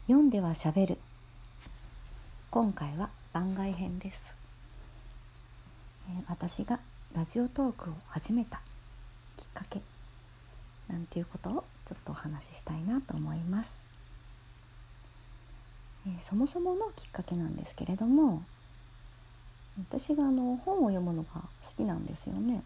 読んではしゃべる。今回は番外編です。私がラジオトークを始めたきっかけなんていうことをちょっとお話ししたいなと思います。そもそものきっかけなんですけれども、私が本を読むのが好きなんですよね。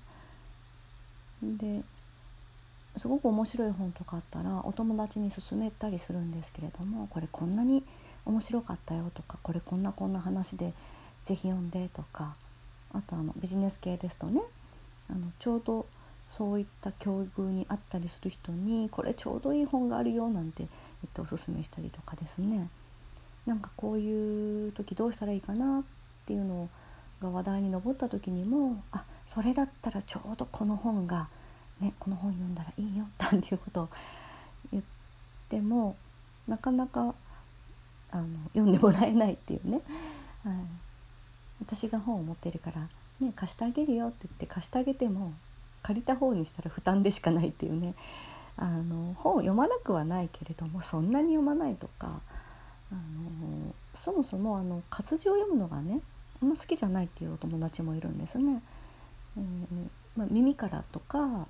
ですごく面白い本とかあったらお友達に勧めたりするんですけれども、これこんなに面白かったよとか、これこんな話でぜひ読んでとか、あとビジネス系ですとね、ちょうどそういった境遇にあったりする人にこれちょうどいい本があるよなんて言っておすすめしたりとかですね、なんかこういう時どうしたらいいかなっていうのが話題に上った時にも、それだったらちょうどこの本がこの本読んだらいいよなんていうことを言ってもなかなか読んでもらえないっていうね、私が本を持ってるから、貸してあげるよって言って貸してあげても借りた方にしたら負担でしかないっていうね、本を読まなくはないけれどもそんなに読まないとか、そもそも活字を読むのがねあんま好きじゃないっていうお友達もいるんですね。耳からとか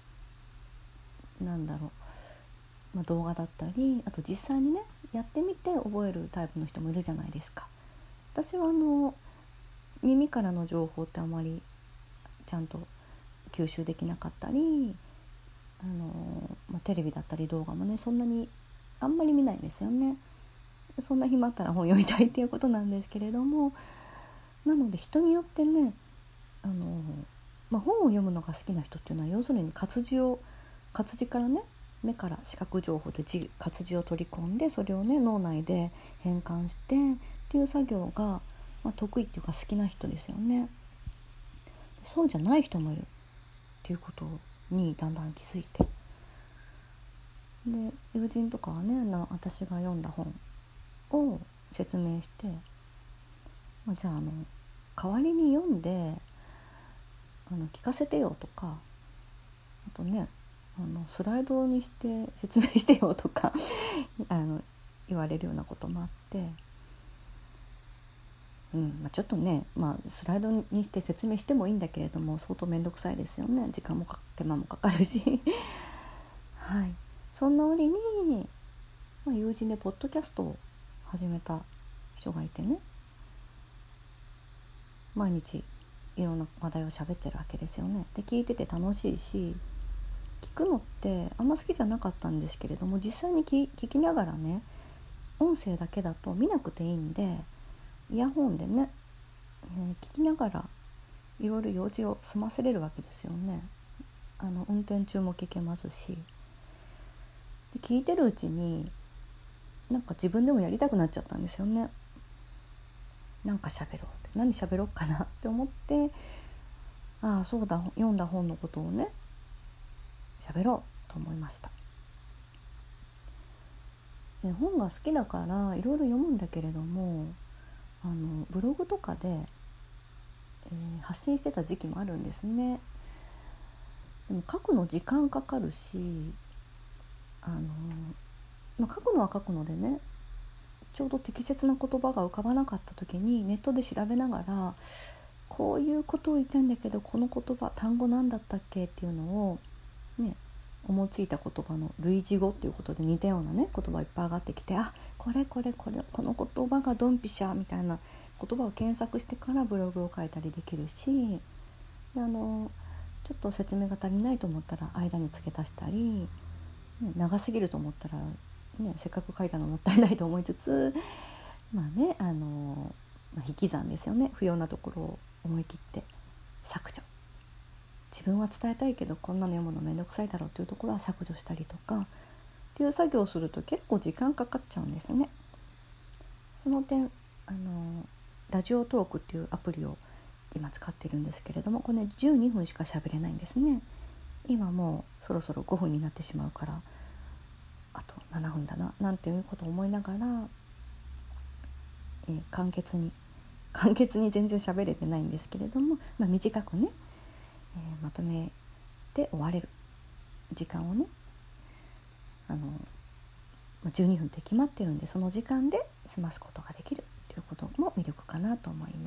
動画だったり、あと実際にねやってみて覚えるタイプの人もいるじゃないですか。私は耳からの情報ってあまりちゃんと吸収できなかったり、テレビだったり動画もねそんなにあんまり見ないんですよね。そんな暇あったら本読みたいっていうことなんですけれども、なので人によってね本を読むのが好きな人っていうのは要するに活字からね、目から視覚情報で活字を取り込んでそれをね脳内で変換してっていう作業が、得意っていうか好きな人ですよね。そうじゃない人もいるっていうことにだんだん気づいて、で友人とかはね私が読んだ本を説明して、じゃあ代わりに読んで聞かせてよとか、あとねスライドにして説明してよとか言われるようなこともあって、ちょっとね、スライドにして説明してもいいんだけれども相当めんどくさいですよね。時間も手間もかかるしはい、そんな折に、友人でポッドキャストを始めた人がいてね、毎日いろんな話題を喋ってるわけですよね。で聞いてて楽しいし、聞くのってあんま好きじゃなかったんですけれども、実際に聞きながらね、音声だけだと見なくていいんでイヤホンでね、聞きながらいろいろ用事を済ませれるわけですよね。運転中も聞けますし、で聞いてるうちになんか自分でもやりたくなっちゃったんですよね。なんか喋ろうって、何喋ろうかなって思って、そうだ、読んだ本のことをね喋ろうと思いました。本が好きだからいろいろ読むんだけれども、ブログとかで、発信してた時期もあるんですね。でも書くの時間かかるし、書くのは書くのでね、ちょうど適切な言葉が浮かばなかった時にネットで調べながら、こういうことを言いたいんだけどこの言葉単語なんだったっけっていうのをね、思いついた言葉の類似語っていうことで似たようなね言葉いっぱい上がってきて、この言葉がドンピシャみたいな言葉を検索してからブログを書いたりできるし、でちょっと説明が足りないと思ったら間に付け足したり、長すぎると思ったら、せっかく書いたのもったいないと思いつつ、引き算ですよね。不要なところを思い切って削除、自分は伝えたいけどこんなの読むのめんどくさいだろうというところは削除したりとかっていう作業をすると結構時間かかっちゃうんですね。その点ラジオトークっていうアプリを今使っているんですけれども、これね12分しか喋れないんですね。今もうそろそろ5分になってしまうからあと7分だななんていうことを思いながら、簡潔に全然喋れてないんですけれども、短くね、まとめて終われる時間をね 12分って決まってるんで、その時間で済ますことができるということも魅力かなと思います。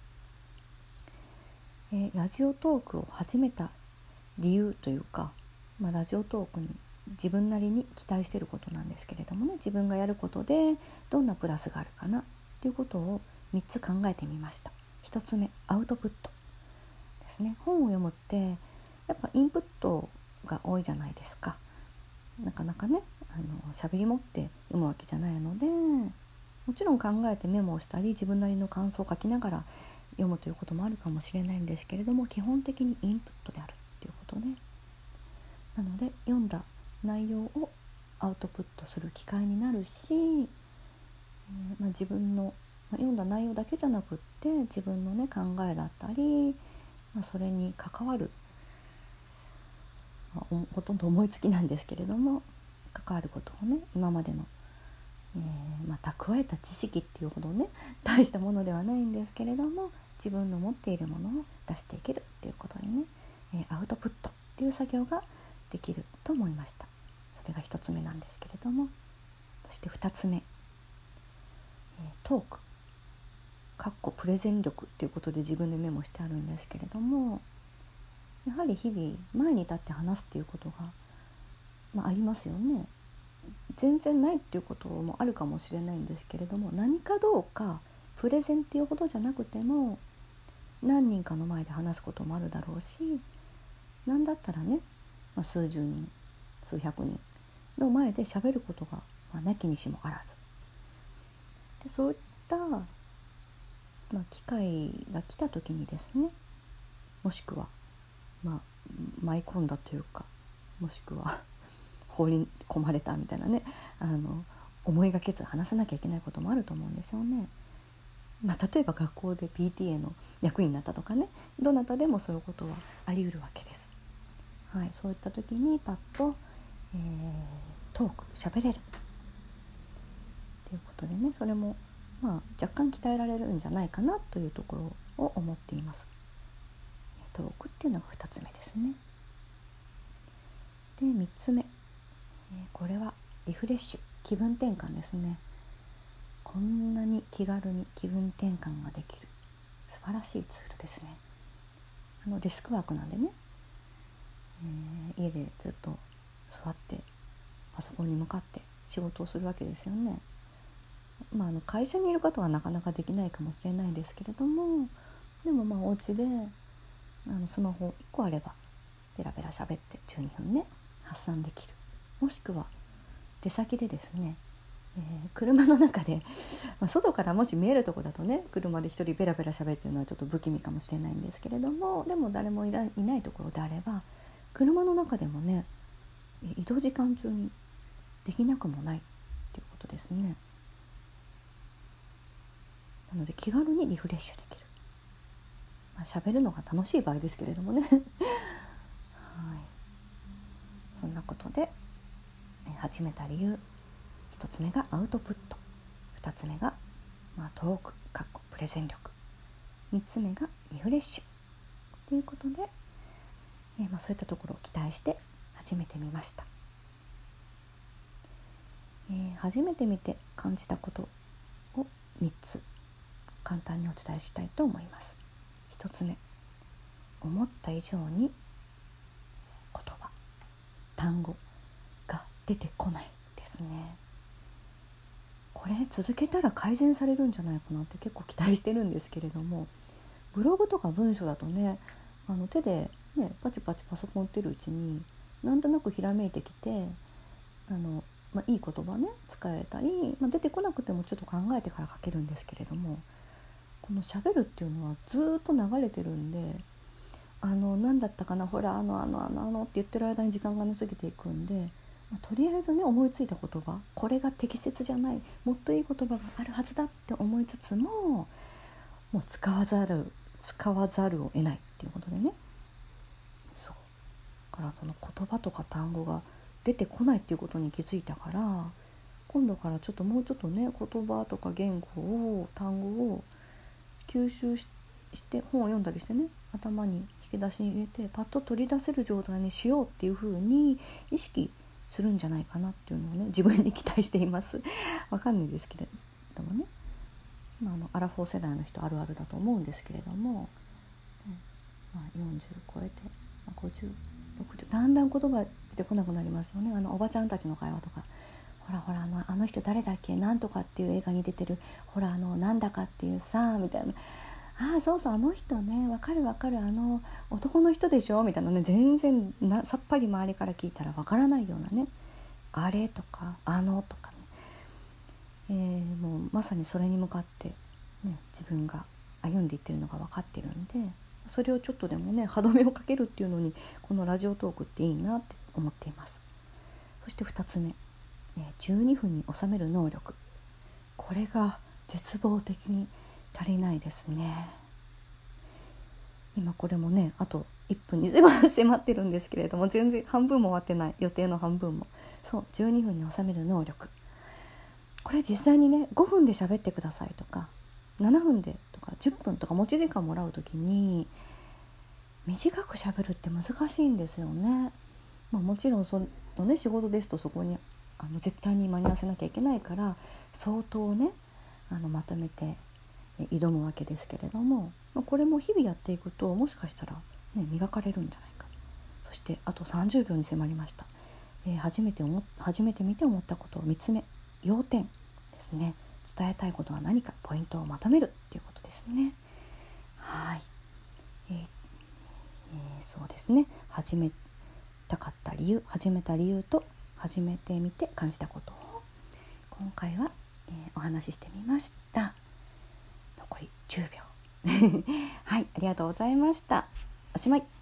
ラジオトークを始めた理由というか、ラジオトークに自分なりに期待していることなんですけれどもね、自分がやることでどんなプラスがあるかなということを3つ考えてみました。1つ目、アウトプットですね。本を読むってやっぱインプットが多いじゃないですか。なかなかね、喋り持って読むわけじゃないので、もちろん考えてメモをしたり自分なりの感想を書きながら読むということもあるかもしれないんですけれども、基本的にインプットであるということで、なので読んだ内容をアウトプットする機会になるし、自分の、読んだ内容だけじゃなくって自分のね考えだったり、それに関わる、ほとんど思いつきなんですけれども、関わることをね、今までの、蓄えた知識っていうほどね大したものではないんですけれども、自分の持っているものを出していけるっていうことでね、アウトプットっていう作業ができると思いました。それが1つ目なんですけれども、そして2つ目、トークプレゼン力っていうことで自分でメモしてあるんですけれども、やはり日々前に立って話すっていうことが、ありますよね。全然ないっていうこともあるかもしれないんですけれども、何かどうかプレゼンっていうほどじゃなくても何人かの前で話すこともあるだろうし、なんだったらね、数十人数百人の前で喋ることが、なきにしもあらずで、そういった、機会が来た時にですね、もしくは、舞い込んだというか、もしくは放り込まれたみたいなね、思いがけず話さなきゃいけないこともあると思うんですよね。例えば学校で PTA の役員になったとかね、どなたでもそういうことはあり得るわけです。そういった時にパッと、トーク喋れるということでね、それも、若干鍛えられるんじゃないかなというところを思っています。トークっていうのが2つ目ですね。で3つ目、これはリフレッシュ、気分転換ですね。こんなに気軽に気分転換ができる素晴らしいツールですね。デスクワークなんでね、家でずっと座ってパソコンに向かって仕事をするわけですよね。会社にいる方はなかなかできないかもしれないですけれども、でもお家でスマホ1個あればベラベラ喋って12分ね発散できる。もしくは出先でですね、車の中で、外からもし見えるとこだとね、車で一人ベラベラ喋ってるのはちょっと不気味かもしれないんですけれども、でも誰もいないところであれば、車の中でもね移動時間中にできなくもないっていうことですね。なので気軽にリフレッシュできる。喋るのが楽しい場合ですけれどもねそんなことで始めた理由、1つ目がアウトプット、2つ目が、トークプレゼン力、3つ目がリフレッシュということで、そういったところを期待して始めてみました。初めて見て感じたことを3つ簡単にお伝えしたいと思います。1つ目、思った以上に言葉、単語が出てこないですね。これ続けたら改善されるんじゃないかなって結構期待してるんですけれども、ブログとか文章だとね、手でねパチパチパソコン打ってるうちになんとなくひらめいてきて、いい言葉ね使えたり、出てこなくてもちょっと考えてから書けるんですけれども、この喋るっていうのはずっと流れてるんで、何だったかな、ほらって言ってる間に時間が過ぎていくんで、とりあえずね思いついた言葉、これが適切じゃない、もっといい言葉があるはずだって思いつつも、もう使わざるを得ないっていうことでね、そうだからその言葉とか単語が出てこないっていうことに気づいたから、今度からもうちょっとね言葉とか言語を単語を吸収して本を読んだりしてね、頭に引き出しに入れてパッと取り出せる状態にしようっていう風に意識するんじゃないかなっていうのをね、自分に期待しています。わかんないですけれどもね、アラフォー世代の人あるあるだと思うんですけれども、40超えて、50、60、だんだん言葉出てこなくなりますよね。おばちゃんたちの会話とか、ほらほらあの人誰だっけ、なんとかっていう映画に出てる、ほらなんだかっていうさみたいな、そうそうあの人ね、わかるわかる、男の人でしょみたいなね、全然さっぱり周りから聞いたらわからないようなね、あれとかとかね、もうまさにそれに向かって、ね、自分が歩んでいってるのが分かってるんで、それをちょっとでもね歯止めをかけるっていうのにこのラジオトークっていいなって思っています。そして2つ目、12分に収める能力、これが絶望的に足りないですね。今これもねあと1分に迫ってるんですけれども、全然半分も終わってない、予定の半分も。そう12分に収める能力、これ実際にね5分で喋ってくださいとか7分でとか10分とか持ち時間もらうときに短く喋るって難しいんですよね。もちろんそのね仕事ですとそこに絶対に間に合わせなきゃいけないから相当ねまとめて挑むわけですけれども、これも日々やっていくともしかしたら、磨かれるんじゃないか。そしてあと30秒に迫りました。初めて見て思ったことを3つ目、要点ですね。伝えたいことは何か、ポイントをまとめるっていうことですね。はい、そうですね、始めた理由と始めてみて感じたことを今回は、お話ししてみました。残り10秒はい、ありがとうございました。おしまい。